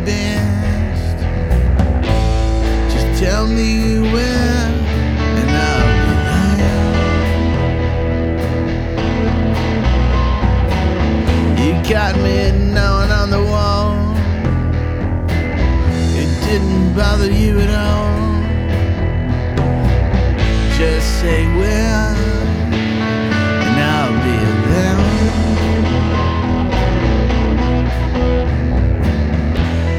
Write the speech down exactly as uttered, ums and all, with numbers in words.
best. Just tell me where, and I'll be there. You got me gnawing on the wall. It didn't bother you at all. Just say where.